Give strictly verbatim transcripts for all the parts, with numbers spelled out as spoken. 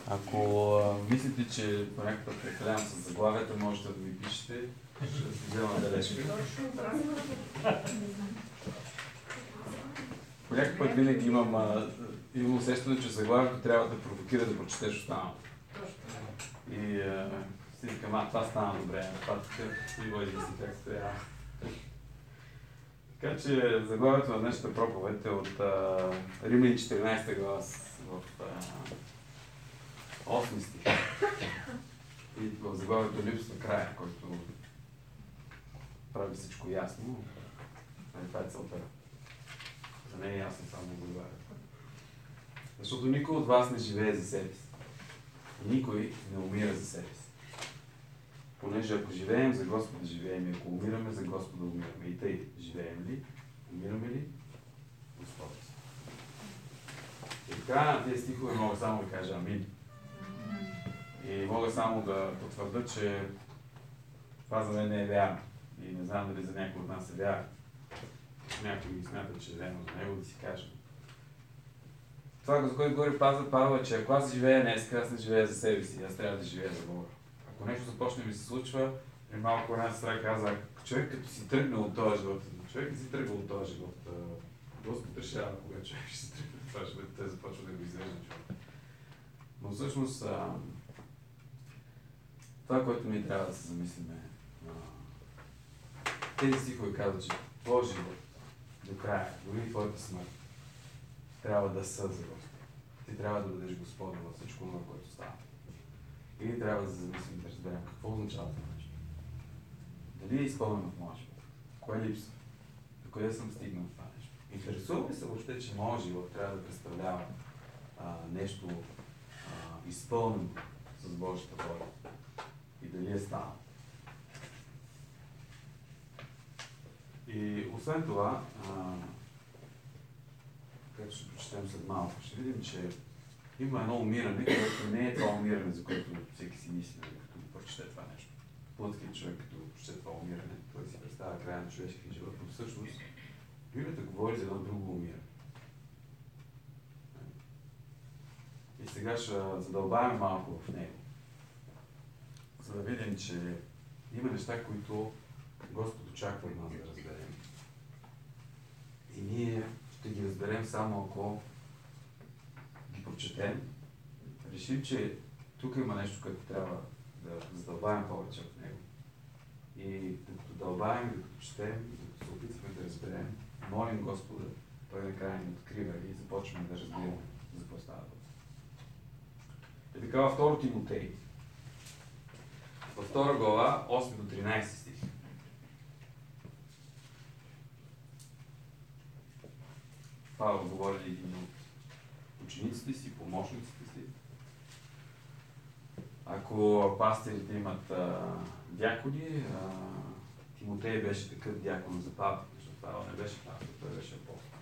Ако а, мислите, че понякога прекалявам с заглавията, можете да ми пишете. Ще си взема бележка. По някакъв път винаги имам, а, имам усещане, че заглавието трябва да провокира да прочетеш останалото. И а, си викам, а това стана добре, това така и го измисли как трябва. Така че заглавието на днешната проповед е от а, Римляни четиринадесета глава в а, осми стих. И в заглавието липсва края, който прави всичко ясно. А това е целта. За не е ясно само заглавието. Защото никой от вас не живее за себе си. И никой не умира за себе си. Понеже ако живеем за Господа, живеем, и ако умираме за Господа, умираме. И тъй, живеем ли, умираме ли, Господа. И така, на тези стихове мога само да кажа амин. И мога само да потвърда, че това за мен не е вярно. И не знам дали за някой от нас е вярно. Някой ми смята, че е вярно за него, да си кажем. Това, за което говори Павел, е, че ако аз живея днес, аз не живея за себе си, аз трябва да живея за Бога. Ако нещо започне ми се случва, и малко една сестра каза, човек като си тръгне от този живот, човек не си тръгва от този живот. Господ решава кога човек ще си тръгне от този живот, те започва да го извежда човек. Но всъщност, а, това, което ние трябва да се замислиме, а, тези стихове казват, че твой живот до края, дори твоята смърт, трябва да са за Господа. Ти трябва да дадеш Господа във всичко това, което става. И ние трябва да се замислим, да разберем какво означава това нещо. Дали е изпълнено в моя живот? Кое липсва? До къде съм стигнал това нещо? Интересува ли се въобще, че моят живот трябва да представлява а, нещо а, изпълнено с Божията воля? И дали е станало? И освен това, а, което ще прочетем след малко, ще видим, че има едно умиране, което не е това умиране, за което всеки си мисли, като прочете това нещо. Плътският човек, като прочете това умиране, той си представя края на човешкия живот, но всъщност Библията говори за едно друго умиране. И сега ще задълбавим малко в него, за да видим, че има неща, които Господ очаква от нас да разберем. И ние ще ги разберем само ако ги прочетем, решим, че тук има нещо, което трябва да задълбаем повече от него. И докато дълбаем, докато четем, докато се опитваме да разберем, молим Господа, Той накрая ни открива и започваме да разбираме за какво става въпрос. И така във втори Тимотей, във втора глава, осми до тринадесети стих. Павел говори един от учениците си, помощниците си. Ако пастирите имат а, дякони, а, Тимотей беше такъв дякон за Павел, защото Павел не беше пастир, той беше апостол.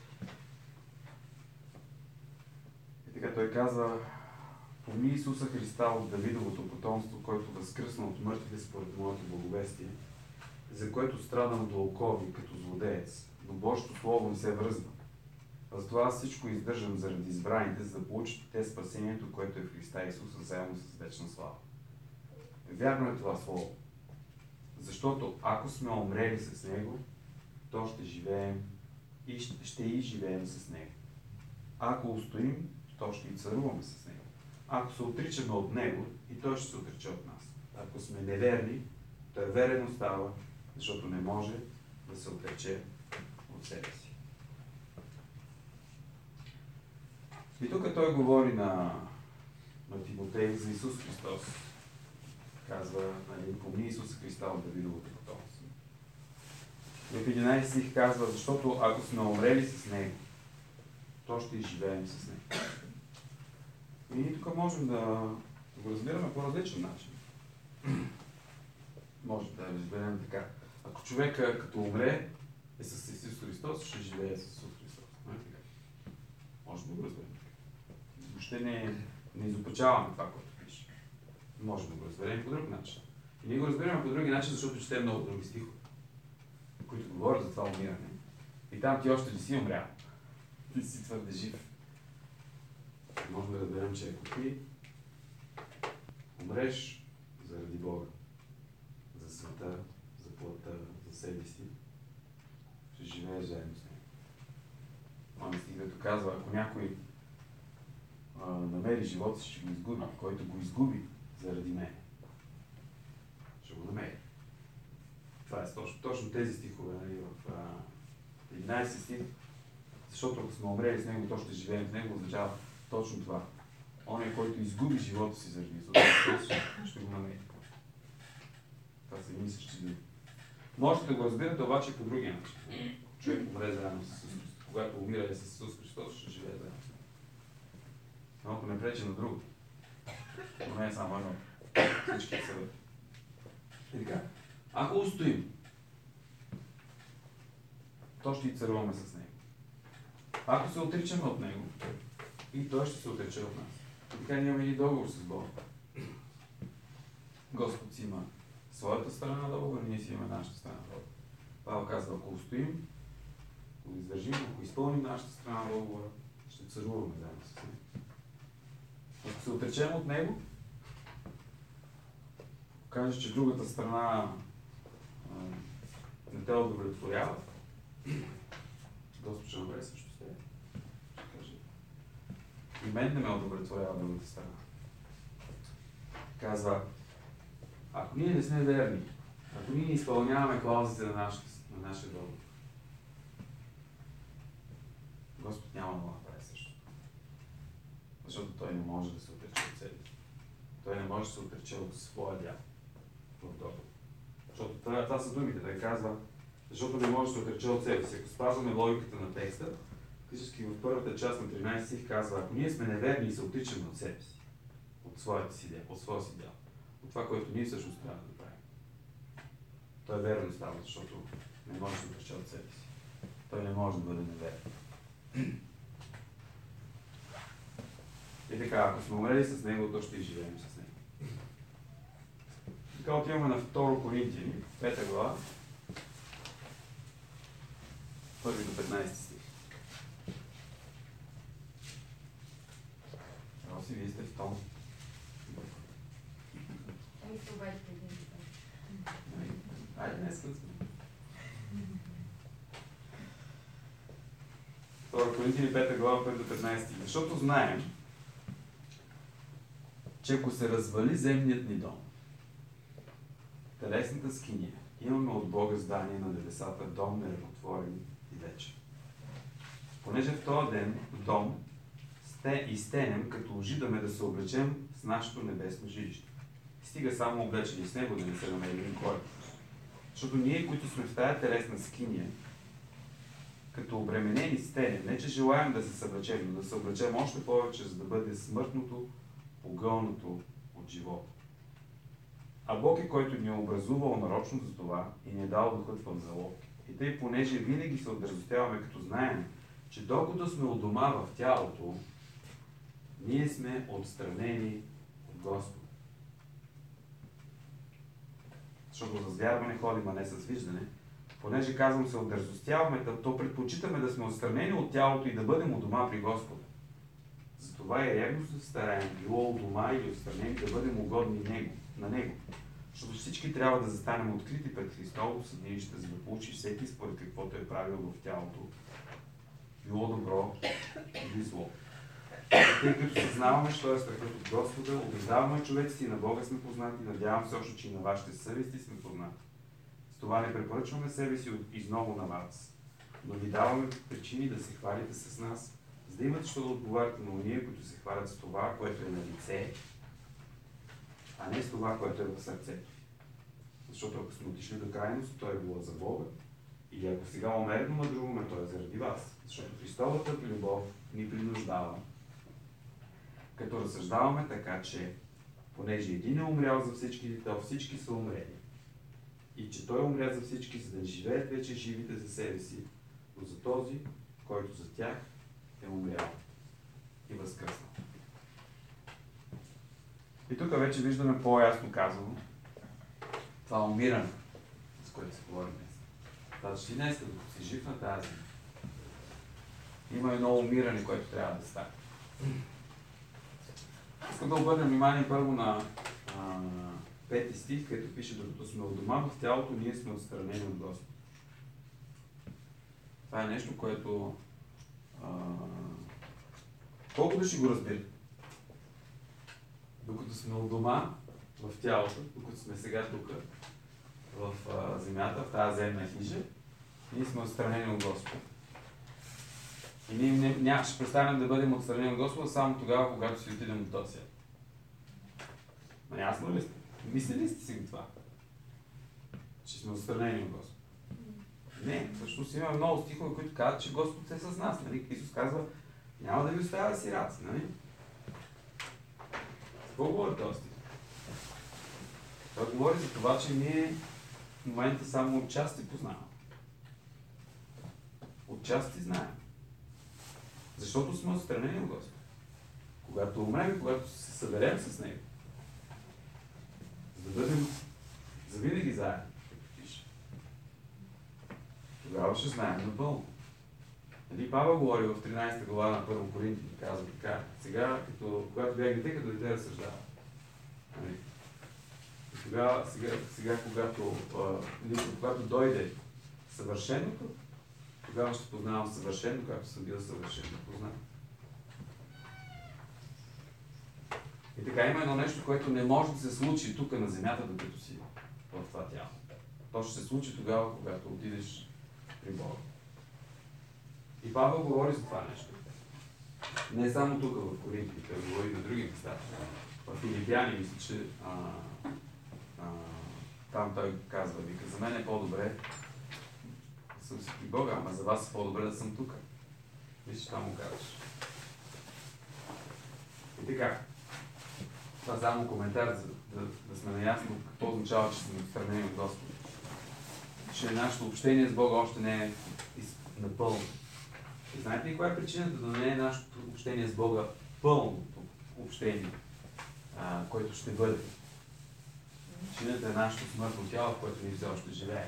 И така той казва, помни Исуса Христа от Давидовото потомство, който възкръсна от мъртвите според моето благовестие, за което страдам до окови като злодеец, но Божието Слово не се връзва. Затова аз всичко издържам заради избраните, за да получат те спасението, което е в Христа Исуса, заедно с вечна слава. Вярно е това Слово. Защото ако сме умрели с Него, то ще живеем и ще, ще и живеем с Него. Ако устоим, то ще и царуваме с Него. Ако се отричаме от Него, и Той ще се отрече от нас. Ако сме неверни, Той верен остава, защото не може да се отрече от себе си. И тук той говори на, на Тимотей за Исус Христос. Казва, нали, помни Исус Христа от Давидовото потомство. И в единадесети стих казва, защото ако сме умрели с Него, то ще и живеем с Него. И ние тук можем да го разбираме по различен начин. Може да разберем така. Ако човека като умре е с Исус Христос, ще живее с Исус Христос. Може да го разберем. Въобще не, не изопачаваме това, което пише. Може да го разберем по друг начин. И ние го разберем по други начин, защото четем много други стихове, които говорят за това умиране. И там ти още не си умрял. Ти си твърде жив. Може да разберем, че ако ти умреш заради Бога, за света, за плътта, за себе си, ще живееш заедно с него. Мами Стигато казва, ако някой а, намери живота си, ще го изгуби. Който го изгуби заради мен, ще го намери. Това е точно, точно тези стихове, нали, в а, единайсети стих, защото ако сме умрели с него, то ще живеем в него, означава точно това. Оня, който изгуби живота си заради Исус Христос, ще го намери. Това са едни същи думи. Можете да го разбирате обаче по другия начин. Човек умре заедно с Исус Христос. Когато умира с Исус Христос, ще живее заедно с него. Едното не пречи на другото. Но не е само едно. Всички са вътре. И така. Ако устоим, то ще и царуваме с него. Ако се отричаме от него, и той ще се отрече от нас. Така ние имаме и договор с Бога. Господ си има своята страна на договор, ние си имаме нашата страна на договор. Павел казва, ако устоим, ако издържим, ако изпълним нашата страна на договора, ще царуваме заедно с него. Ако се отречем от него, кажеш, че другата страна а, не те удовлетворява, Господ ще направи също с теб. Ще каже, и мен не ме удовлетворява другата страна. Казва, ако ние не сме верни, ако ние не изпълняваме клаузите на, нашата, на нашия договор, Господ няма да направи също. Защото Той не може да се отрече от себе си. Той не може да се отрече от своя дял в договор. Защото това, това са думите, да казва, защото не може да се отрече от себе си. Ако спазваме логиката на текста, фактически в първата част на тринайсети стих казва, ако ние сме неверни и се отричаме от себе си, от своята си дял, от своя си дял, от това, което ние всъщност трябва да правим. Той е верно става, защото не може да се отрече от себе си. Той не може да бъде неверен. И така, ако сме умрели с него, то ще и живеем с него. Така отиваме на второ Коринтияни, пета глава, първи до петнайсети стих. Роси, вие сте в том. Ами това е преди. Айде, днес къде сме. второ Коринтияни, пета глава, първи до петнайсети стих. Защото знаем, че ако се развали земният ни дом, телесната скиния, имаме от Бога здание на небесата, дом неръкотворен и вечен. Понеже в този ден дом сте и стенем, като ожидаме да се облечем с нашето небесно жилище. Стига само облечени с него да не се намери никой. Защото ние, които сме в тая телесна скиния, като обременени стенем, не че желаем да се съблечем, но да се облечем още повече, за да бъде смъртното погълнато от живота. А Бог е, който ни е образувал нарочно за това и ни е дал духът в залог. И тъй, понеже винаги се отдързостяваме, като знаем, че докато сме у дома в тялото, ние сме отстранени от Господа. Защото с вярване ходим, а не с виждане. Понеже, казвам, се отдързостяваме, то предпочитаме да сме отстранени от тялото и да бъдем у дома при Господа. Затова и ревно се стараем, било у дома или отстранени, да бъдем угодни него, на Него. Защото всички трябва да застанем открити пред Христово съдилище, за да получи всеки според каквото е правил в тялото, било добро или зло. Тъй като съзнаваме, що е страхът от Господа, убеждаваме човеците и на Бога сме познати, надявам се още, че и на вашите съвести сме познати. С това не препоръчваме себе си изново на вас, но ви даваме причини да се хвалите с нас, за да имате що да отговаряте на уния, които се хвалят с това, което е на лице, а не с това, което е в сърцето. Защото ако сме отишли до крайност, то е било за Бога. Или ако сега умерено мъдруваме, то е заради вас. Защото Христовата любов ни принуждава, като разсъждаваме така, че понеже един е умрял за всички, то всички са умрели. И че той умря за всички, за да не живеят вече живите за себе си, но за този, който за тях е умрял и възкръснал. И тук вече виждаме по-ясно казано това умиране, с което се говори днес. Това, че ти днес, като си жив на тази, има едно умиране, което трябва да стане. Искам да обърнем внимание първо на а, пети стих, където пише: докато сме от дома в тялото, ние сме отстранени от Господ. Това е нещо, което а... колко да ще го разбира? Докато сме от дома в тялото, докато сме сега тук, в а, земята, в тази земна хижа, ние сме отстранени от Господа. И ние не, няма, ще престанем да бъдем отстранени от Господа само тогава, когато си отидем от този свят. Наясно ли сте? Мислили сте си това? Че сме отстранени от Господа? Не, всъщност има много стихове, които казват, че Господ е с нас. Нали? Исус казва: няма да ви оставя сираци. Нали? Какво говори този стих? Той говори за това, че ние в момента само отчасти познаваме. Отчасти знаем. Защото сме отстранени от Господ. Когато умрем, когато се съберем с Него, за да бъдем завинаги заедно, тогава ще знаем напълно. Нали, Павел говори в тринадесета глава на Първо Коринтияни, казва така: сега, като, когато бягнете, като дете разсъждава. Нали? Тогава, сега, сега когато, а, когато дойде съвършеното, тогава ще познавам съвършено, както съм бил съвършено познат. И така, има едно нещо, което не може да се случи тук на земята, докато си в това тяло. То ще се случи тогава, когато отидеш при Бога. И Павел говори за това нещо. Не само тук в Коринтия, той говори на други места. В Филипяни, мисля, че а, а, там той казва: вика, за мен е по-добре да съм си при Бога, ама за вас е по-добре да съм тук. Виж, това му казваш. И така, това е само коментар, за да, да сме наясно какво означава, че сме отстранени от Господа. Че нашето общение с Бога още не е напълно. И знаете ли коя е причината да не е нашето общение с Бога пълното общение, а, което ще бъде? Причината е нашето смъртно тяло, в което ние все още живее,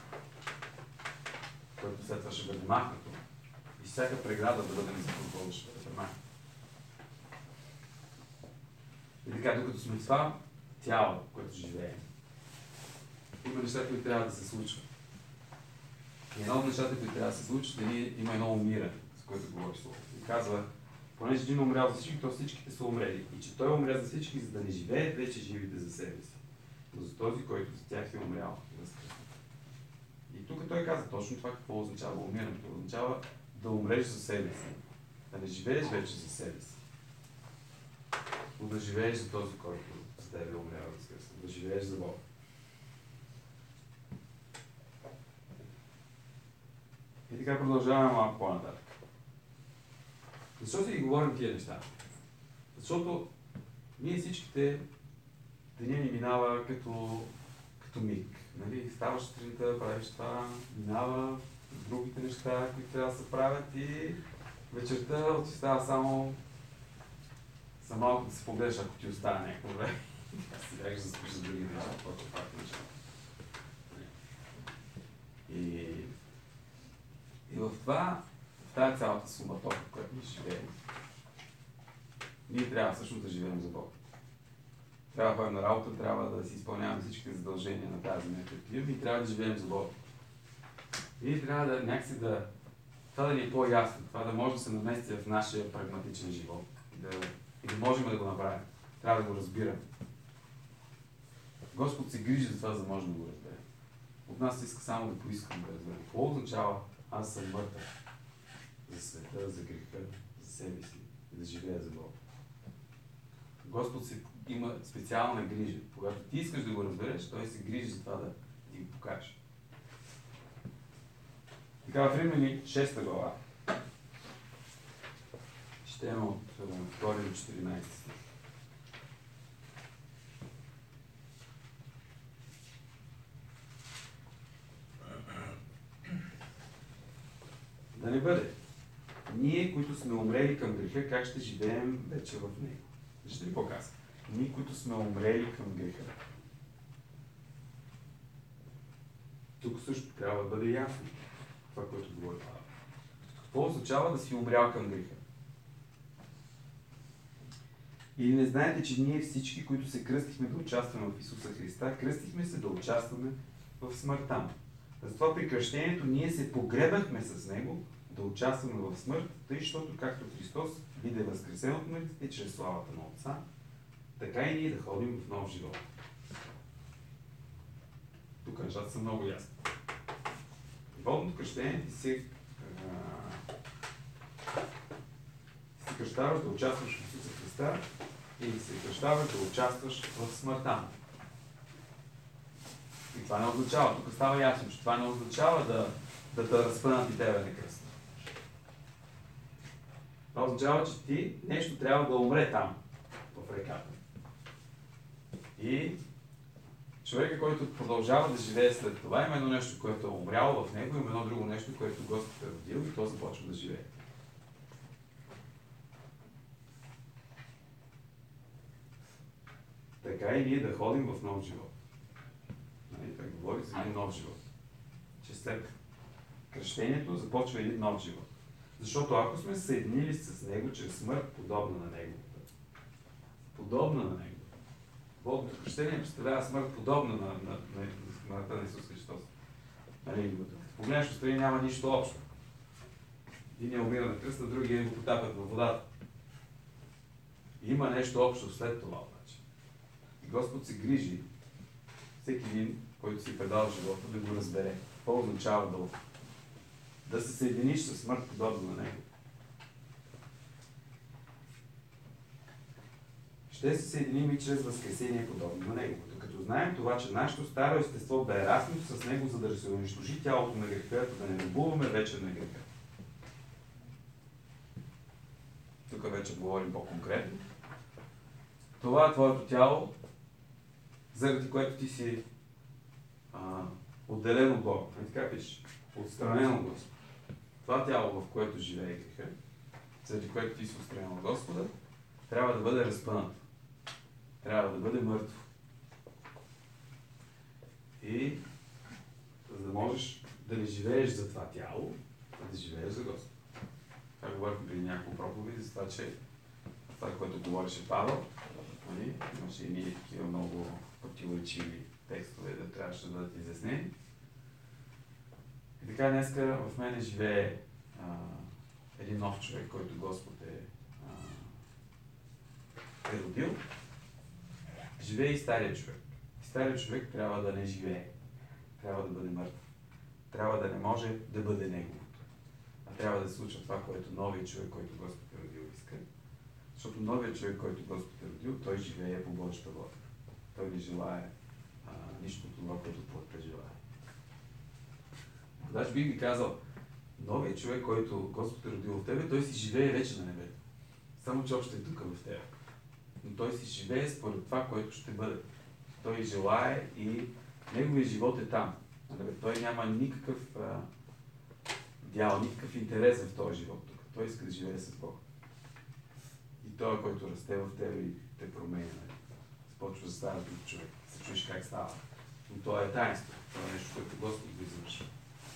което след това ще бъде махнато. И всяка преграда да бъде незаконно ще бъде премахната. И така, докато сме в това тяло, в което живеем, има неща, които трябва да се случват. И едно от нещата, които трябва да се случат, е, ние има едно умиране, с което говори Слово. И казва: понеже един умрял за всички, то всичките са умрели. И че той умря за всички, за да не живеят вече живите за себе си, но за този, който за тях е умрял и възкръснал. И тук той каза точно това какво означава умирането. Означава да умреш за себе си, да не живееш вече за себе си, но да живееш за този, който за тебе е умрял и възкръснал, да живееш за Бога. И така продължаваме малко по-нататък. Защо си ги говорим тия неща? Защото ние всичките деня ни минава като, като миг. Нали? Ставаш сутринта, правиш това, минава другите неща, които трябва да се правят, и вечерта ти става само за малко да се погледаш, ако ти остане някакво време. Сега ще заспиш за други неща, което пак неща. И И в това, в тази цялата суматока, в която ние живеем, ние трябва всъщност да живеем за Бога. Трябва да ходим на работа, трябва да си изпълняваме всички задължения на тази земя, и трябва да живеем за Бога. И трябва да някакси да... това да ни е по-ясно, това да може да се намести в нашия прагматичен живот. Да, и да можем да го направим. Трябва да го разбираме. Господ се грижи за това, за да може да го разберем. От нас иска само да поискаме да разберем. Какво означава аз съм мъртъв за света, за греха, за себе си и да живея за Бога? Господ се, има специална грижа. Когато ти искаш да го разбереш, Той се грижи за това да ти го покаже. Така, в Римляни шеста глава. Четем от втори до четиринадесети стих. Да не бъде. Ние, които сме умрели към греха, как ще живеем вече в него? Вижте ли какво казва? Ние, които сме умрели към греха. Тук също трябва да бъде ясно това, което говори Павел. Какво означава да си умрял към греха? Или не знаете, че ние всички, които се кръстихме да участваме в Исуса Христа, кръстихме се да участваме в смъртта му. Затова при кръщението ние се погребахме с Него да участваме в смърт, тъй, защото както Христос биде възкресен от мъртвите чрез славата на Отца, така и ние да ходим в нов живот. Тук нещата са много ясни. Водното кръщение ти се, се кръщаваш да участваш в Исуса Христа и се кръщаваш да участваш в смъртта му. И това не означава, тук става ясно, че това не означава да, да те разпънат и тебе на кръст. Това означава, че ти нещо трябва да умре там, в реката. И човека, който продължава да живее след това, има едно нещо, което е умряло в него, има едно друго нещо, което Господ е родил и то започва да живее. Така и ние да ходим в нов живот. Той говори за един нов живот. Че след кръщението започва един нов живот. Защото ако сме се съединили с Него чрез смърт, подобна на Неговата, подобна на Него, Водното кръщение представлява смърт, подобна на, на, на, на смъртта на Исус Христос. Нали, като погледнеш отстрани, няма нищо общо. Един е умира на кръста, другия го потапят във водата. Има нещо общо след това обаче. И Господ се грижи всеки един, който си предал живота, да го разбере. Какво означава да, да се съединиш със смърт, подобно на Него. Ще се съединим и чрез възкресение, подобно на Него. Като знаем това, че нашето старо естество бе размито с Него, за да се унищожи тялото на греха, да не любуваме вече на греха. Тук вече говорим по-конкретно. Това е твоето тяло, заради което ти си а, отделен от Бога. Не така пише? Отстранен от Господа. Това тяло, в което живее греха, заради което ти си отстранен от Господа, трябва да бъде разпънато. Трябва да бъде мъртво. И за да можеш да не живееш за това тяло, а да живееш за Господа. Това говорихме преди няколко проповеди, за това, че това, което говореше Павел, нали, имаше и ние такива много противоречиви текстове, да трябваше да бъдат изяснени. И така днеска в мене живее а, един нов човек, който Господ е, а, е родил. Живее и стария човек. И стария човек трябва да не живее. Трябва да бъде мъртв. Трябва да не може да бъде неговото. А трябва да се случва това, което новият човек, който Господ е родил, иска. Защото новият човек, който Господ е родил, той живее по Божията воля. Той не желае а, нищо от това, което плътта желае. Даже бих ви казал, новият човек, който Господ е родил в тебе, той си живее вече на небето. Само че още е тук в тебе. Но той си живее според това, което ще бъде. Той желае и неговият живот е там. Той няма никакъв а, дял, никакъв интерес в този живот тук. Той иска да живее с Бога. И той, който расте в тебе и те променя. Започва да става друг човек. Се чуеш как става. Но то е таинство. Това е нещо, което Господ го извършва.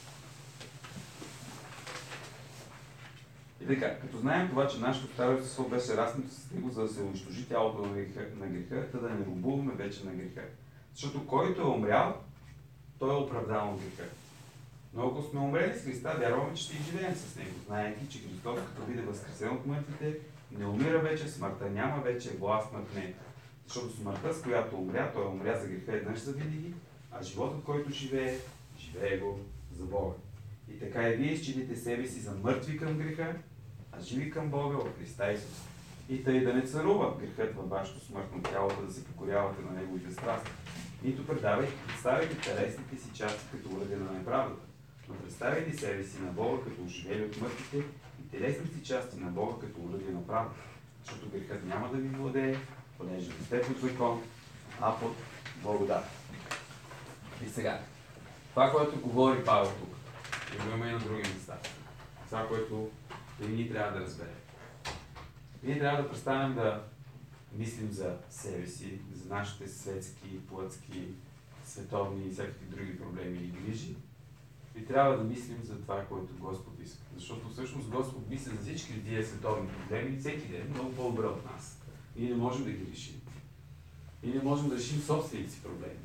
И така, като знаем това, че нашето старо естество беше размито с Него, за да се унищожи тялото на греха, на греха, да не робуваме вече на греха. Защото който е умрял, той е оправдан от греха. Но ако сме умрели с Христа, вярваме, че ще и живеем с Него, знаейки, че Христос, като биде възкресен от мъртвите, не умира вече, смъртта няма вече власт над него. Защото смъртта, с която умря, той умря за греха еднъж за винаги, а животът, който живее, живее го за Бога. И така и вие считайте себе си за мъртви към греха, а живи към Бога в Христа Исус. И тъй да не царува грехът във вашето смъртно тяло, да се покорявате на неговите страсти. Нито предавайте, представяйте телесните си части като уръдие на неправдата, но представяйте себе си на Бога като оживели от мъртвите и телесните си части на Бога като уръдие на правдата. Защото грехът няма да ви владее, понеже не сте под закон, а под благодат. И сега, това, което говори Павел тук, и го има и на други места, това, което и ние трябва да разберем. Ние трябва да престанем да мислим за себе си, за нашите светски, плътски, световни и всякакви други проблеми и грижи. И трябва да мислим за това, което Господ иска. Защото всъщност Господ мисли за всички тия световни проблеми всеки ден много по-добре от нас. Ние не можем да ги решим. И не можем да решим собствените си проблеми.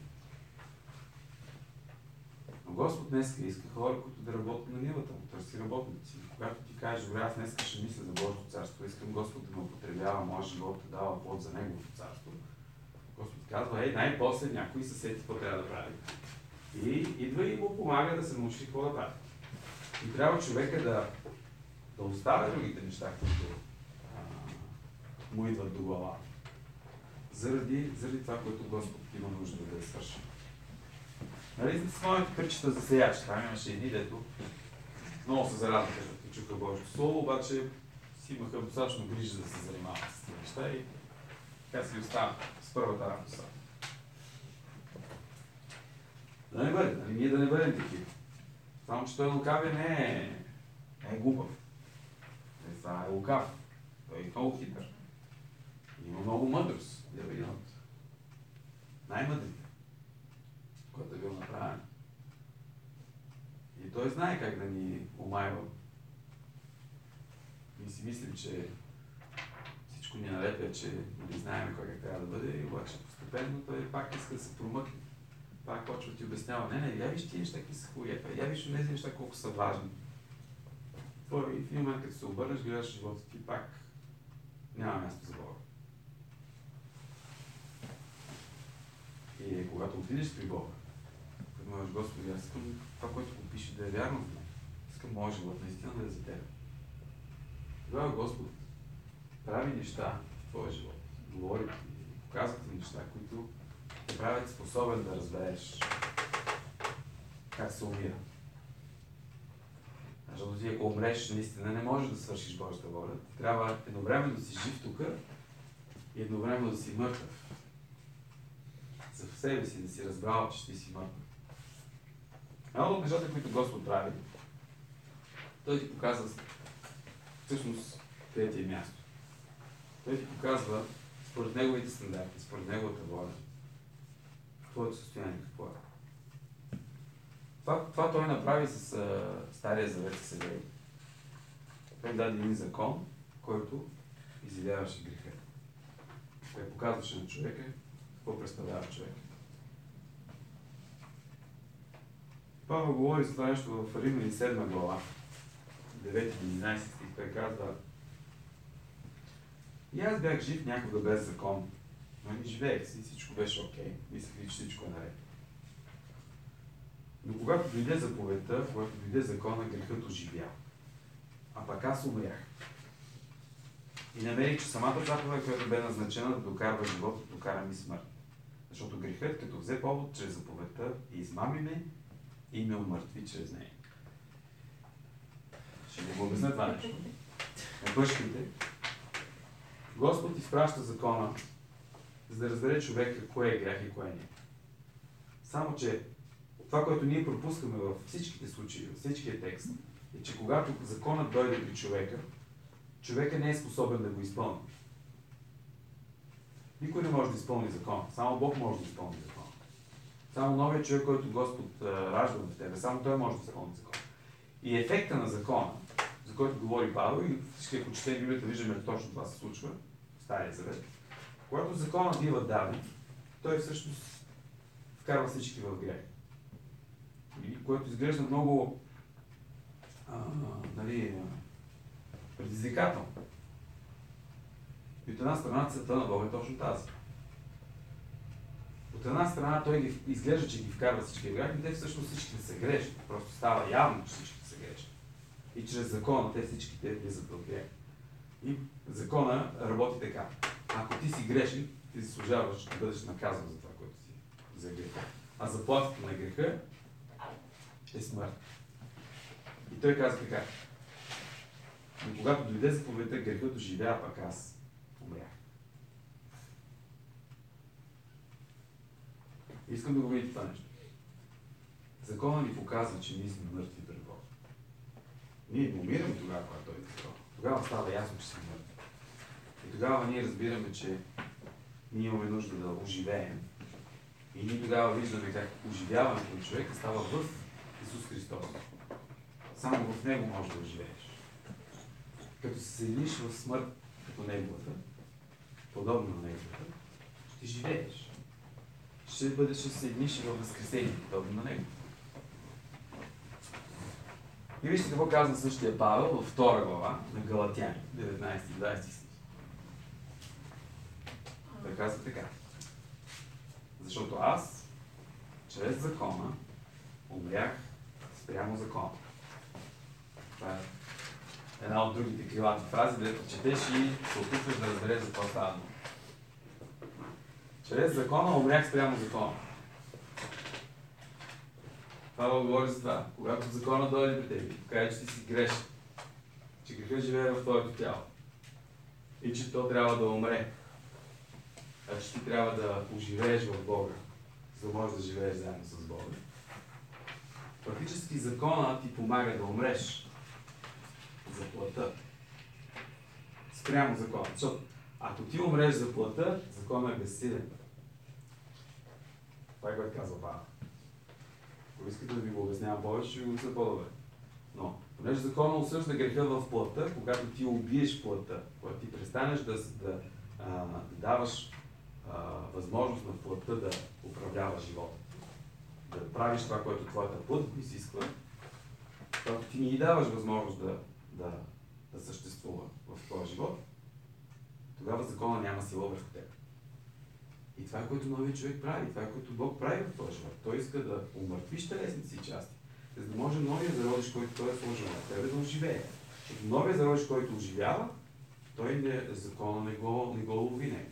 Но Господ днеска иска хора, които да работят на нивата му, търси работници. Когато ти кажеш, добре, аз днеска ще мисля за Божието царство, искам Господ да ме употребява, моя живот да дава плод за Неговото царство. Господ казва, ей, най-после някой се сети какво трябва да прави. И идва и му помага да се научи какво да прави. И трябва човека да, да оставя другите неща, които а, му идват до глава. Заради, заради това, което Господ има нужда да я свърши. Нали, с моите притчета за сеячи, там имаше едни, дето много се зарадваха, като чуха Божието Слово, обаче си имаха достатъчно грижа да се занимават с тези неща и така си остават с първата радост. Да не бъде, нали, ние да не бъдем такива. Само, че той лукавия не е, не е глупав. Не, това е лукав. Той е много хитър. Има много мъдрост. Да е един от най-мъдрите, който е бил направен. И той знае как да ни омайва. Ние си мислим, че всичко ни налепя, че не знаем кой как трябва да бъде, и обаче постепенно той пак иска да се промъкне. Пак почва да ти обяснява, не, не, я виж ти неща, какви са хубави, я виж тези неща, колко са важни. И в един момент, като се обърнеш, гледаш живота ти, пак няма място за Бога. И когато отидеш при Бога, като можеш, Господи, аз искам това, което го пише, да е вярно в мен. Искам моят живот наистина да е за Тебе. Тогава Господ прави неща в твоя живот. Говори ти, показва ти неща, които те правят способен да разбереш как се умира. Защото ти, ако умреш, наистина не можеш да свършиш Божията воля. Трябва едновременно да си жив тук и едновременно да си мъртъв. За в себе си да си разбрал, че ти си мъртъв. Едно от нещата, които Господ прави, той ти показва всъщност къде ти е място. Той ти показва според неговите стандарти, според неговата воля, твоето състояние какво е. Това, това той направи с а, Стария завет с Евреи. Той даде един закон, който изявяваше греха. Той показваше на човека какво представлява човек. Павел говори за това нещо в Римляни седма глава, девети до единайсети стих. Той казва: и аз бях жив някога без закон, но не живеех си, всичко беше окей. Мислех ли, че всичко е наред. Но когато дойде заповедта, когато дойде закона, грехът оживя. А пък аз умрях. И намерих, че самата заповед, която бе назначена да докарва живота, докара ми смърт. Защото грехът, като взе повод чрез заповедта, измами ме и ме умъртви чрез нея. Ще го обясня това нещо. Не бършкайте. Господ изпраща закона, за да разбере човека кое е грях и кое не. Само, че това, което ние пропускаме във всичките случаи, във всичкия текст, е, че когато законът дойде при човека, човека не е способен да го изпълни. Никой не може да изпълни закона. Само Бог може да изпълни закона. Само новият човек, който Господ а, ражда в тебе, само той може да изпълни закона. И ефекта на закона, за който говори Павел, и всички, ако четем Библията, виждаме, че точно това се случва в Стария завет. Когато законът бива даден, той всъщност вкарва всички в грех. И което изглежда много а, нали, предизвикателно. И от една страна целта на Бога е точно тази. От една страна той ги, изглежда, че ги вкарва всички в грех, но те всъщност всичките са грешни. Просто става явно, че всичките са грешни. И чрез закона те всичките влизат в грех. И закона работи така. Ако ти си грешен, ти заслужаваш да бъдеш наказан за това, което си за греха. А заплатата на греха е смърт. И той каза така: но когато дойде заповедта, грехът оживя, пък аз умрях. Искам да го видите това нещо. Закона ни показва, че ние сме мъртви пред Бога. Ние не умираме тогава, когато той е закон. Тогава става ясно, че сме мъртви. И тогава ние разбираме, че ние имаме нужда да оживеем. И ние тогава виждаме как оживяването на човека става в Исус Христос. Само в Него можеш да оживееш. Като се съединиш в смърт като Неговата, подобна на неговата, ще живееш. Ще бъдеш, ще се съединиш във възкресение, подобно на него. И вижте какво казва същия Павел във втора глава на Галатяни, деветнайсети и двайсети стих. Той казва така. Защото аз, чрез закона, умрях спрямо закона. Това е една от другите крилати фрази, дето четеш и се опитваш да разбереш за какво става дума. Чрез закона умрях спрямо закона. Павел говори за това. Когато закона дойде при теб, каже, че ти си грешен, че грехът живее в твоето тяло и че то трябва да умре, а че ти трябва да оживееш в Бога, за да можеш да живееш заедно с Бога. Практически закона ти помага да умреш за плътта. Спрямо закона. Защото ако ти умреш за плътта, законът е безсилен. Това е което казва Павел. Ако искате да ви го обяснявам повече, ще ви го обясня по-добре. Но, понеже закона осъжда греха в плътта, когато ти убиеш плътта, когато ти престанеш да, да, а, да даваш а, възможност на плътта да управлява живота, да правиш това, което твоята плът изисква, когато ти не даваш възможност да, да, да съществува в твоя живот, тогава закона няма сила върху теб. И това е което новият човек прави, това е което Бог прави в този живот. Той иска да умъртвиш телесните си части, за да може новия зародиш, който той е сложил в тебе, да оживее. Защото новия зародиш, който оживява, той не, закона не го, не го лови него.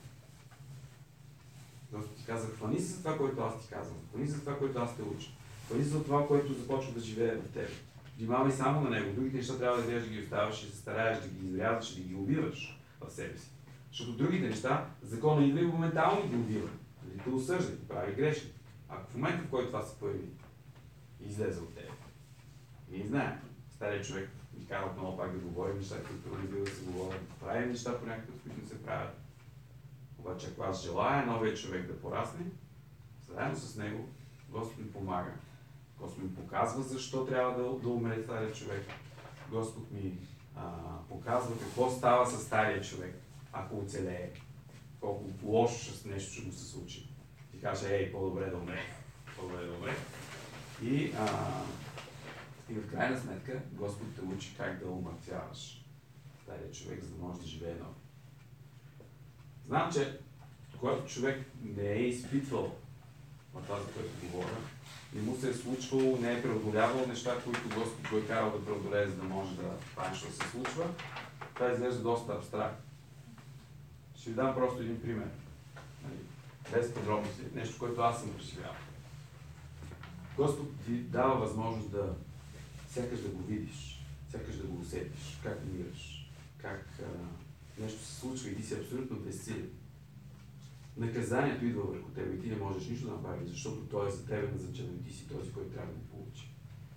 Защото ти каза, хвани се за това, което аз ти казвам, хвани се за това, което аз те уча, хвани се за това, което започва да живее в тебе. Внимавай само на него, другите неща трябва да вземеш да ги оставаш и се стараеш да ги изрязваш и да ги убиваш в себе си. Защото другите неща, законът идва и моментално ги убива. Нали, те осъжда, ти прави грешни. Ако в момента, в който това се появи, излезе от тебе. Ние знаем. Старият човек ми кара отново пак да говори неща, които не бива да се говорят. Прави неща по някакъв, които не се правят. Обаче, ако аз желая новия човек да порасне, заедно с него, Господ ми помага. Господ ми показва защо трябва да, да умре старият човек. Господ ми а, показва какво става с стария човек, ако оцелее. Колко лошо с нещо ще му се случи. Ти каже, ей, по-добре да умре. По-добре да умре. И, а, и в крайна сметка Господ те учи как да умъртвяваш стария човек, за да може да живее нови. Знам, че когато човек не е изпитвал на това, за което говоря, не му се е случвало, не е преодолявал неща, които Господ го е карал да преодолее, за да може да това нещо да се случва, това изглежда доста абстрактно. Ще ви дам просто един пример. Без подробности. Нещо, което аз съм преживял. Господ ти дава възможност да сякаш да го видиш, сякаш да го усетиш, как умираш, как а, нещо се случва и ти си абсолютно безсилен. Наказанието идва върху теб и ти не можеш нищо да направиш, защото той е за тебе назначен и ти си този, който трябва да го получи.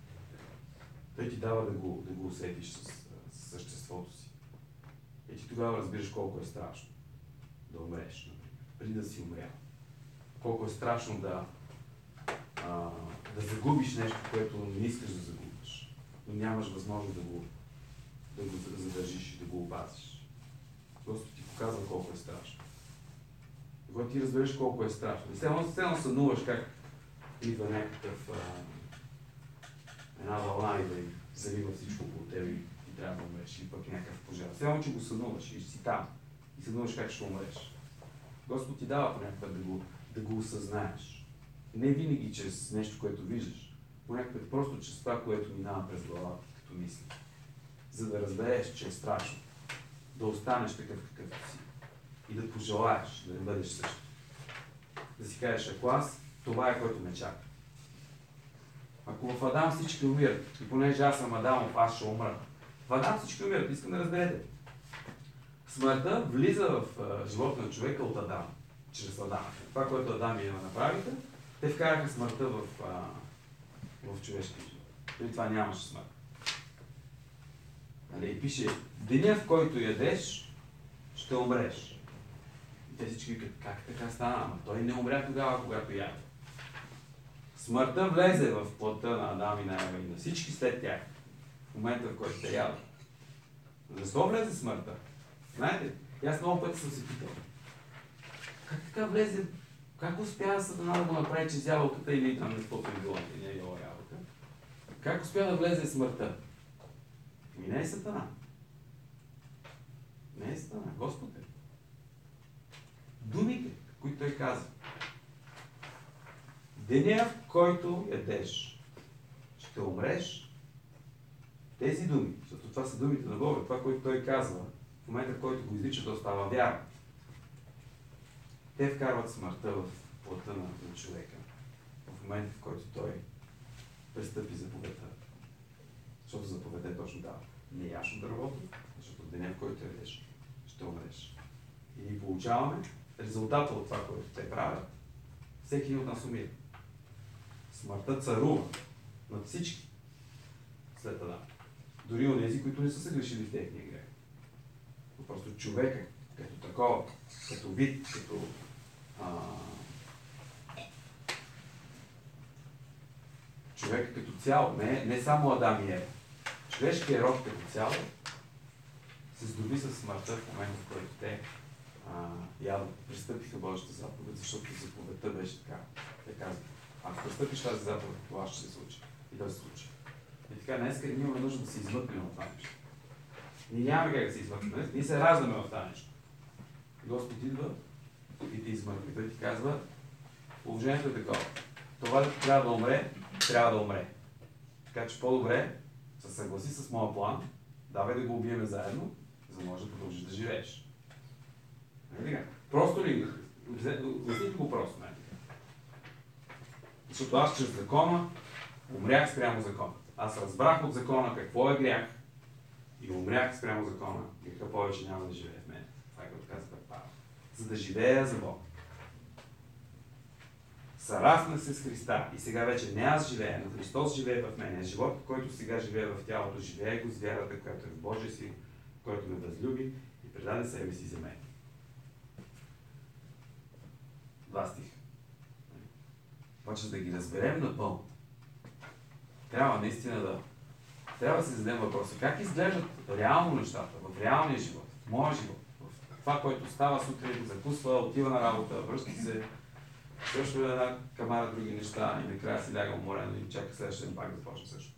Той ти дава да го, да го усетиш с, с съществото си. И ти тогава разбираш колко е страшно да умреш, например, преди да си умрял. Колко е страшно да, а, да загубиш нещо, което не искаш да загубиш, но нямаш възможност да го, да го задържиш и да го опазиш. Просто ти показва колко е страшно. Когато ти разбереш колко е страшно. И сега едно сънуваш как идва някакъв а, една вълна и да залива всичко по тебе и ти трябва да умреш, или пък някакъв пожар. Сега че го сънуваш и си там и сънуваш как ще умреш. Господ ти дава по някакъв да го, да го осъзнаеш. Не винаги чрез нещо, което виждаш, по някакъв просто чрез това, което минава през главата, като мисли. За да разбереш, че е страшно. Да останеш такъв какъвто си. И да пожелаеш да не бъдеш също. Да си кажеш, ако аз, това е което ме чака. Ако в Адам всички умират, и понеже аз съм Адамов, аз ще умра. В Адам всички умират, искам да разберете. Смъртта влиза в uh, живота на човека от Адам, чрез Адам. Това, което Адам и Ева направиха, те вкараха смъртта в, uh, в човешкия живот. Преди това нямаше смърт. Нали? И пише, деня в който ядеш, ще умреш. И те всички викат, как така стана? Ама той не умря тогава, когато яде. Смъртта влезе в плътта на Адам и на Ева и на всички след тях. В момента, в който те ядат. Защо влезе смъртта? Знаете, и аз много пъти съм се питал. Как така влезе? Как успя Сатана да го направи, че с ябълката или там не каквото е било, не е яла ябълка? Как успя да влезе смъртта? Ами не е Сатана. Не е Сатана, Господ е. Думите, които той казва. Деня, в който ядеш, ще умреш. Тези думи, защото това са думите на Бога, това, което той казва, в момента, в който го изрича, то става вяра. Те вкарват смъртта в плътта на, на човека. В момента, в който той престъпи заповедта. Защото заповедта е точно дава. Не яш от дървото, защото в деня, в който ядеш, ще умреш. И получаваме резултата от това, което те правят. Всеки от нас умира. Смъртта царува над всички след Адам. Дори от тези, които не са се грешили в техния грех. Но просто човека, като такова, като вид, като а... човека като цяло, не, не само Адам и Ева. Човешкият род като цяло се здоби с смъртта в момента, в който те а, ядат, пристъпиха Божията заповед, защото заповедта беше така. Те казват, ако пристъпиш тази заповед, това ще се случи. И да се случи. И така, днес ние имаме нужда да се измъкнем от това нещо. Ние нямаме как да се измъкнем. Ние се раждаме в това нещо. Господ идва и ти измъкне. Той ти казва, положението е такова. Това да трябва да умре, трябва да умре. Така че по-добре се съгласи с моя план, давай да го убиеме заедно, за да можеш да продължиш да живееш. Не, просто ли? Обясните го просто. Не. Защото аз чрез закона умрях спрямо закона. Аз разбрах от закона какво е грях и умрях спрямо закона. Греха повече няма да живее в мен. Това е като казва Павел. За да живея за Бог. Съраснах се с Христа и сега вече не аз живея, но Христос живее в мен. Живот, който сега живее в тялото, живее го с вярата, която е в Божия си, който ме възлюби и предаде себе си за мен. Два стиха. Обаче да ги разберем напълно. Трябва наистина да... Трябва да си зададем въпроса. Как изглеждат реално нещата, в реалния живот, в моя живот, в това, което става сутрин, закусва, отива на работа, връща се, също една камара други неща и накрая си ляга уморено и чака следващия ден пак да започне също.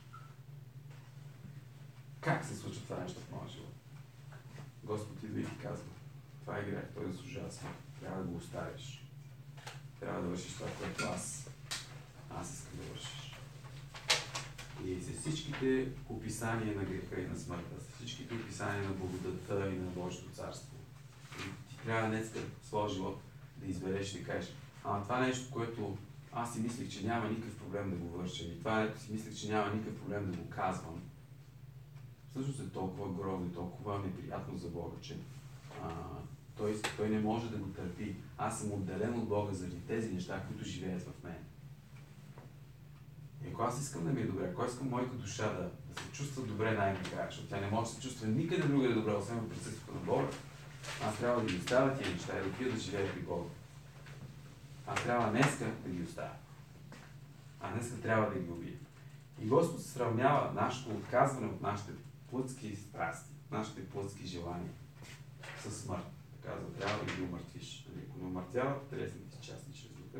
Как се случва това нещо в моя живот? Господ идва и ти казва, това е грех, той заслужава смърт. Трябва да го оставиш. Трябва да вършиш това, което аз, аз искам да вършиш. И с всичките описания на греха и на смъртта, с всичките описания на благодата и на Божието царство, и ти трябва днеска в своя живот да избереш и да кажеш, ама това нещо, което аз си мислих, че няма никакъв проблем да го върша, и това нещо си мислих, че няма никакъв проблем да го казвам, всъщност е толкова грозно и толкова неприятно за Бога, че а, той, той не може да го търпи. Аз съм отделен от Бога заради тези неща, които живеят в мен. И ако аз искам да ми е добре, ако искам моята душа да, да се чувства добре най-накрая, защото тя не може да се чувства никъде другаде добре, освен в присъствието на Бога, аз трябва да ги оставя тия неща и да отида да живея при Бога. Аз трябва днеска да ги оставя. А днеска трябва да ги убия. И Господ се сравнява нашето отказване от нашите плътски страсти, нашите плътски желания със смърт. Казва, трябва да ги умъртвиш. Ако не умъртвяват телесните ти части чрез духа,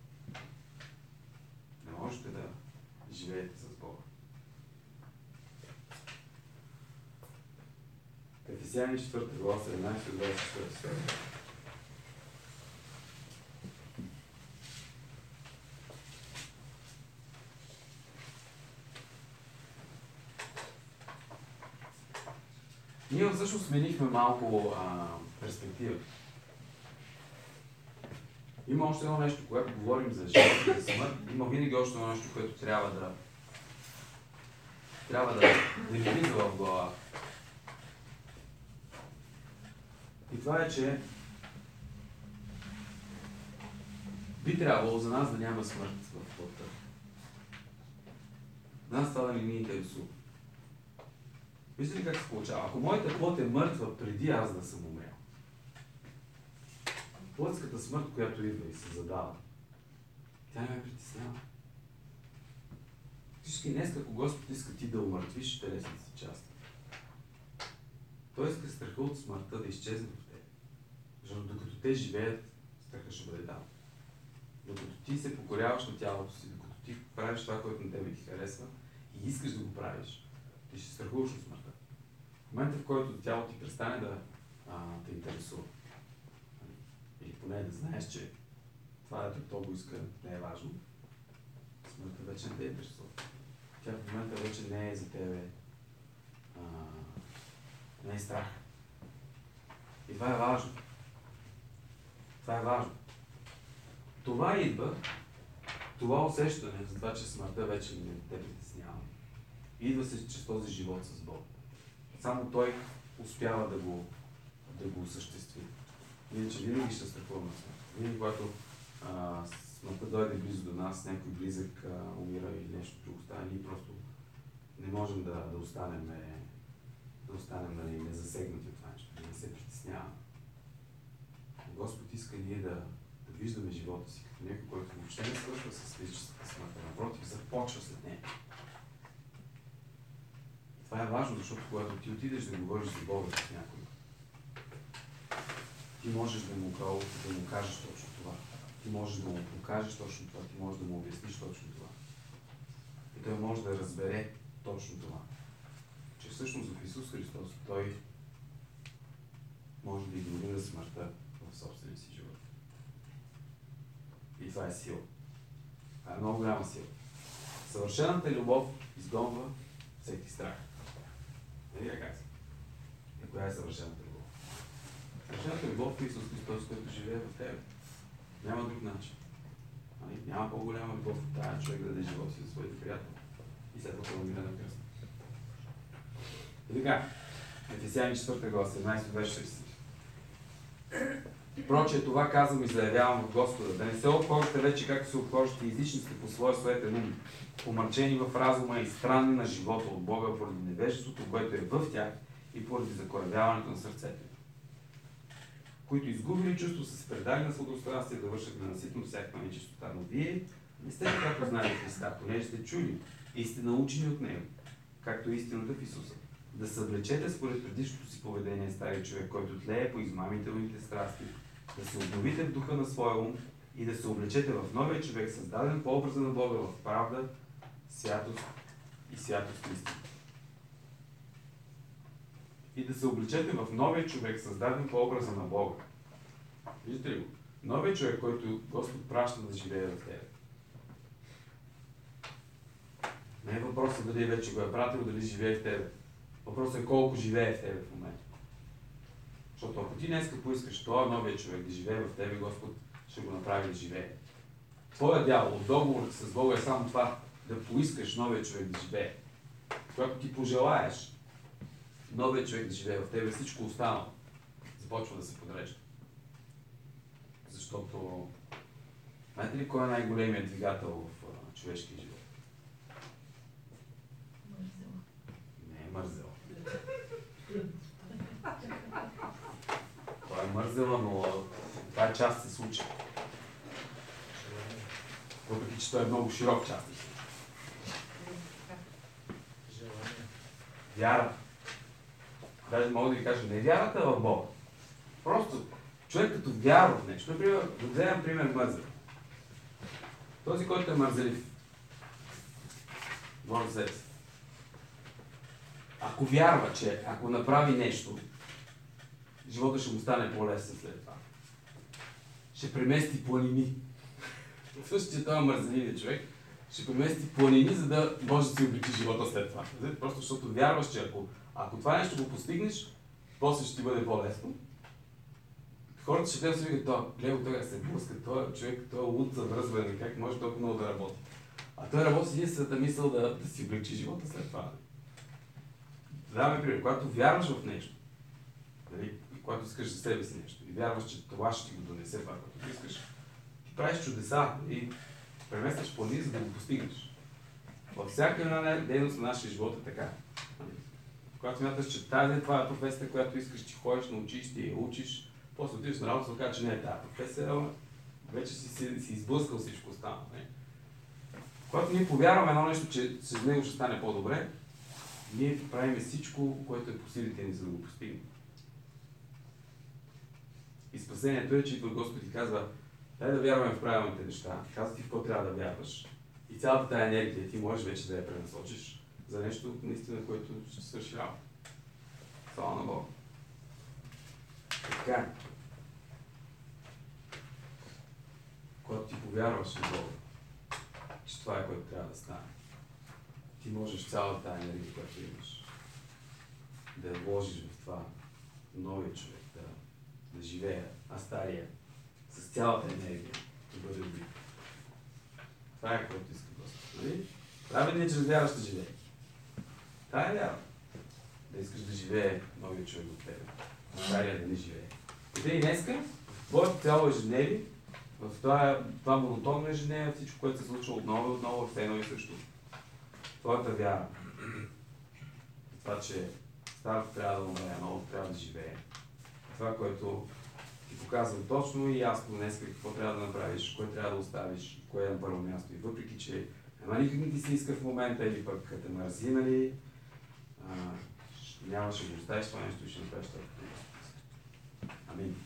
не можете да живеете с Бога. Ефесяни четвърта глава, седемнадесети до двадесет и четвърти стих. Ние всъщност сменихме малко а, перспектива. Има още едно нещо, когато говорим за живот и за смърт, има винаги още едно нещо, което трябва да трябва да, да ни влиза в глава. И това е, че би трябвало за нас да няма смърт в плътта. Нас това да не ни интересува. Вижте ли как се получава? Ако моята плът е мъртва преди аз да съм умрял, плътската смърт, която идва и се задава, тя не ме притеснява. Всички днес, ако Господ иска ти да умъртвиш телесните си части, Той иска страха от смъртта да изчезне в теб. Защото докато те живеят, страха ще бъде даден. Докато ти се покоряваш на тялото си, докато ти правиш това, което на тебе ти харесва и искаш да го правиш, ти ще страхуваш от смъртта. В момента, в който тялото ти престане да а, те интересува, или поне да знаеш, че това, ето то го иска, не е важно, смъртта вече не те интересува. Тя в момента вече не е за тебе, а, не е страх. И това е важно. Това е важно. Това идва, това усещане за това, че смъртта вече не те притеснява. Идва се чрез този живот с Бог. Само Той успява да го, да го осъществи. Иначе винаги ще страхуваме смъртта. Винаги, когато а, смъртта дойде близо до нас, някой близък а, умира или нещо друго стане, ние просто не можем да, да останем, да останем нали, незасегнати от това нещо, да не се притесняваме. Господ иска ние да, да виждаме живота си като някой, който въобще не свършва с физическата смърт, напротив, започва след нея. Това е важно, защото когато ти отидеш да говориш за Бога с някой, ти можеш да му, да му кажеш точно това. Ти можеш да му покажеш точно това. Ти можеш да му обясниш точно това. И той може да разбере точно това. Че всъщност в Исус Христос Той може да игнорира смъртта в собствения си живот. И това е сила. Това е много голяма сила. Съвършената любов изгонва всеки страх. Нали да казвам? И коя е съвършената любов? Съвършената любов е Исус Христос, който живее в тебе. Няма друг начин. Нали? Няма по-голяма любов от тая човек да даде живота си за своите приятели. И след това умира на кръст. И така, Ефесяни четвърта глава, седемнайсет до двайсет и шест. Прочее това казвам и заявявам от Господа, да не се обхождате вече, както се обхождате езичниците по своя суетен ум, помърчени в разума и странни на живота от Бога поради невежеството, което е в тях и поради закоравяването на сърцето, които изгубили чувство са се предали на сладострастие да вършат ненаситно всякаква нечистота. Но вие не сте така познали Христа, понеже сте чули и сте научени от Него, както истината в Исуса. Да съвлечете според предишното си поведение стария човек, който тлее по измамителните страсти, да се обновите в духа на своя ум и да се облечете в новия човек, създаден по образа на Бога в правда, святост и святост истина. И да се облечете в новия човек, създаден по образа на Бога. Виждате ли го? Новия човек, който Господ праща да живее в тебе. Не е въпросът дали вече го е пратил, дали живее в тебе. Въпросът е колко живее в тебе в момента. Защото ако ти днеска поискаш това новия човек да живее в тебе, Господ ще го направи да живее. Твоя дял от договорът с Бога е само това, да поискаш новия човек да живее. Когато ти пожелаеш новия човек да живее в тебе, всичко останало започва да се подрежда. Защото знаете ли кой е най-големият двигател в а, човешкия живот? Мързела. Не е мързела. Това е мързела, но това е част се случи. Въпреки че той е много широк част. Вяра. Даже мога да ви кажа, не вярата в Бога. Просто човек като вярва в нещо. Например, да вземем пример мързел. Този, който е мързелив, може да се. Ако вярва, че ако направи нещо, живота ще му стане по-лесен след това. Ще премести планини. Същия този мързеливия човек ще премести планини, за да може да си облегчи живота след това. Просто защото вярваш, че ако, ако това нещо го постигнеш, после ще ти бъде по-лесно. Хората ще гледат си викат, това, гледа той се блъска, този човек, този луд за връзване, как може толкова много да работи. А той работи с единствената мисъл да, да си облегчи живота след това. Даваме пример, когато вярваш в нещо, дали, когато искаш за себе си нещо и вярваш, че това ще ти го донесе това, което искаш, ти правиш чудеса и преместваш плани, за да го постигнеш. Във всяка една дейност на нашия живот е така. Когато смяташ, че тази това е професията, която искаш, че ходиш на училище и я учиш, после отидеш на работа и се казва, че не е тази професия, ама вече си, си, си изблъскал всичко останало. Когато ние повярваме едно нещо, че с него ще стане по-добре, ние правим всичко, което е по силите ни, за да го постигнем. И спасението е, че идва Господ и казва, Дай да вярваме в правилните неща. Казва ти в какво трябва да вярваш. И цялата тая енергия ти можеш вече да я пренасочиш за нещо наистина, което ще свърши работа. Слава на Бога. Така. Когато ти повярваш в Бога, че това е което трябва да стане, ти можеш цялата тая енергия, която имаш, да я вложиш в това новия човек, да, да живее, а стария с цялата енергия да бъде убит. Това е което иска Господ. Нали? Праведен е, чрез вяра ще живее. Това е вяра. Да искаш да живее новия човек от тебе. А стария да не живее. И те и днеска, в твоето цяло ежедневие, в това, това монотонно ежедневие, всичко, което се случва отново и отново, в едно и също. Твоята вяра. Това, че старото трябва да умре, а новото трябва да живее. Това, което ти показва точно и ясно днес какво трябва да направиш, кое трябва да оставиш, кое е на първо място. И въпреки, че ама никак не ти се иска в момента или пък те мързи, нали, а, нямаше да оставиш това нещо и ще направиш това. Амин.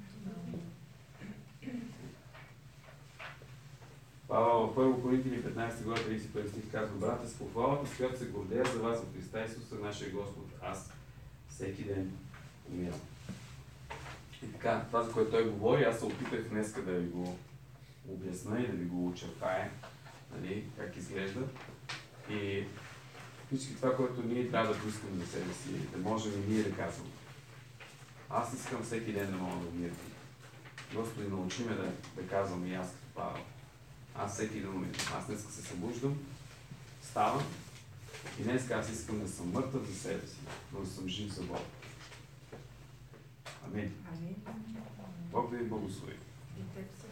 Павел в първо Коринтини петнайсета глава трийсет и първи стих казва: брата, с похвалата, с която се гордея за вас в Христа Исуса, нашия Господ, аз всеки ден умирам. И така, това, за което той говори, аз се опитах днеска да ви го обясна и да ви го очертая, нали, как изглежда. И всички това, което ние трябва да поискаме за себе си, да можем и ние да казваме. Аз искам всеки ден да мога да умирам. Господи, научи ме да, да казвам и аз като Павел. Аз всеки ден умирам. Аз днеска се събуждам, ставам и днеска аз искам да съм мъртъв за себе си, но да съм жив за Бога. Амин. Амин. Бог да ви благослови. И теб